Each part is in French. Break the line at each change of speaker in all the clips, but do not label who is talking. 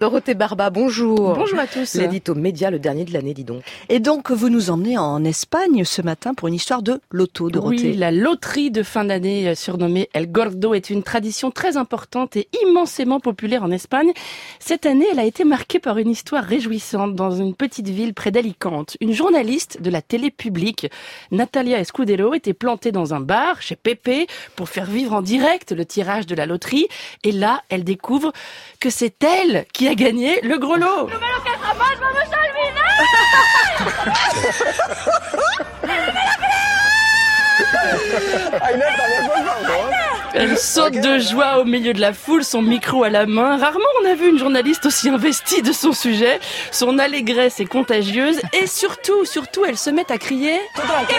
Dorothée Barba, bonjour.
Bonjour à tous.
L'édito média, le dernier de l'année, dis donc.
Et donc, vous nous emmenez en Espagne ce matin pour une histoire de loto, Dorothée.
Oui, la loterie de fin d'année, surnommée El Gordo, est une tradition très importante et immensément populaire en Espagne. Cette année, elle a été marquée par une histoire réjouissante dans une petite ville près d'Alicante. Une journaliste de la télé publique, Natalia Escudero, était plantée dans un bar chez Pepe pour faire vivre en direct le tirage de la loterie. Et là, elle découvre que c'est elle qui a gagné le gros lot. Elle saute de joie au milieu de la foule, son micro à la main. Rarement on a vu une journaliste aussi investie de son sujet. Son allégresse est contagieuse et surtout, elle se met à crier «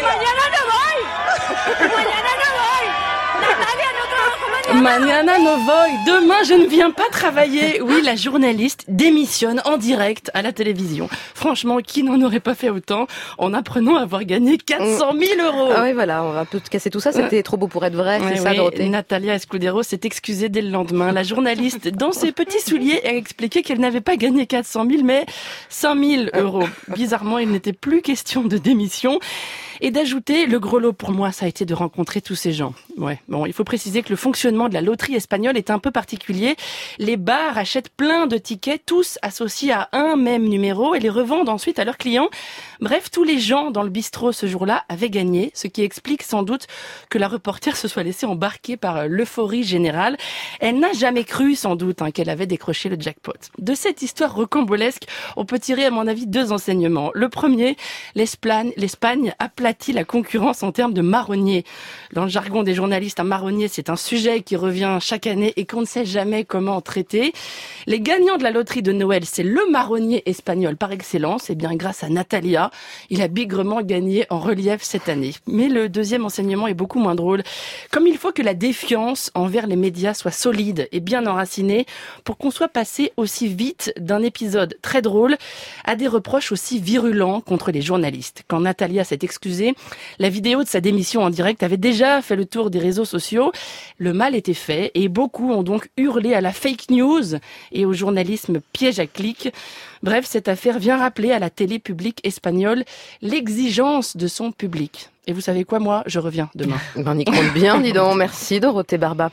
Mañana no voy, demain je ne viens pas travailler ». Oui, la journaliste démissionne en direct à la télévision. Franchement, qui n'en aurait pas fait autant en apprenant à avoir gagné 400 000 €.
Ah oui, voilà, on va un peu casser tout ça. C'était trop beau pour être vrai, c'est ça, Dorothée.
Natalia Escudero s'est excusée dès le lendemain. La journaliste, dans ses petits souliers, a expliqué qu'elle n'avait pas gagné 400 000, mais 100 000 €. Bizarrement, il n'était plus question de démission. Et d'ajouter, le gros lot pour moi, ça a été de rencontrer tous ces gens. Ouais, bon, il faut préciser que le fonctionnement de la loterie espagnole est un peu particulier. Les bars achètent plein de tickets, tous associés à un même numéro, et les revendent ensuite à leurs clients. Bref, tous les gens dans le bistrot ce jour-là avaient gagné, ce qui explique sans doute que la reporter se soit laissée embarquer par l'euphorie générale. Elle n'a jamais cru, sans doute, qu'elle avait décroché le jackpot. De cette histoire rocambolesque, on peut tirer, à mon avis, 2 enseignements. Le premier, l'Espagne aplatit la concurrence en termes de marronniers. Dans le jargon des journalistes, un marronnier, c'est un sujet qui revient chaque année et qu'on ne sait jamais comment traiter. Les gagnants de la loterie de Noël, c'est le marronnier espagnol par excellence. Et bien, grâce à Natalia, il a bigrement gagné en relief cette année. Mais le deuxième enseignement est beaucoup moins drôle. Comme il faut que la défiance envers les médias soit solide et bien enracinée pour qu'on soit passé aussi vite d'un épisode très drôle à des reproches aussi virulents contre les journalistes. Quand Natalia s'est excusée, la vidéo de sa démission en direct avait déjà fait le tour des réseaux sociaux. Le mal était fait et beaucoup ont donc hurlé à la fake news et au journalisme piège à clic. Bref, cette affaire vient rappeler à la télé publique espagnole l'exigence de son public. Et vous savez quoi, moi, je reviens demain.
On y compte bien, dis donc. Merci, Dorothée Barba.